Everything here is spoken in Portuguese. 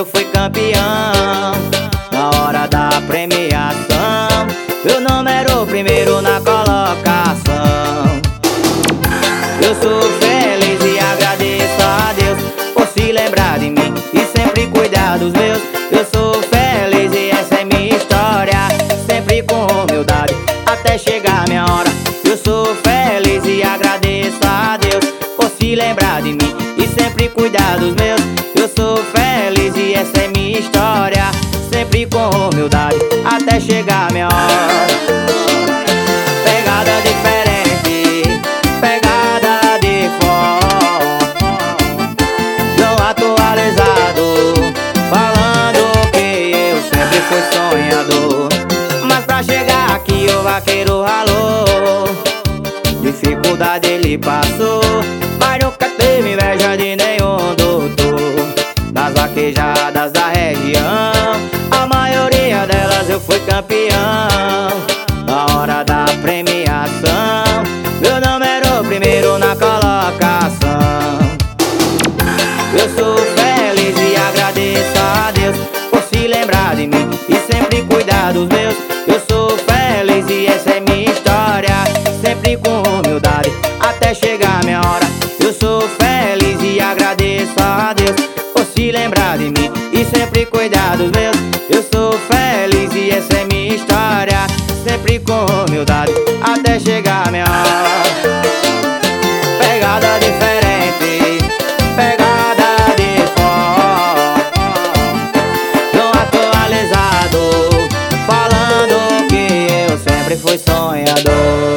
eu fui campeão. Na hora da premiação, meu nome era o primeiro na colocação. Eu sou feliz e agradeço a Deus por se lembrar de mim e sempre cuidar dos meus. Eu sou feliz e essa é minha história, sempre com humildade até chegar minha hora. Eu sou feliz e agradeço a Deus por se lembrar de mim e sempre cuidar dos meus. Eu sou feliz e essa é minha história, sempre com humildade até chegar minha hora. Pegada diferente, pegada de forró, João atualizado, falando que eu sempre fui sonhador. Mas pra chegar aqui o vaqueiro ralou, dificuldade ele passou, mas nunca teve inveja de nenhum doutor. Das vaquejadas da região, a maioria delas eu fui campeão. Na hora da premiação, meu nome era o primeiro na colocação. Eu sou feliz e agradeço a Deus por se lembrar de mim e sempre cuidar dos meus. Eu sou feliz e essa é minha história, sempre com humildade até chegar minha hora. Eu sou feliz e agradeço a Deus por se lembrar de mim e sempre cuidar dos meus. Eu sou feliz e essa é minha história, sempre com humildade até chegar minha hora. Pegada diferente, pegada de forró, João atualizado, falando que eu sempre fui sonhador.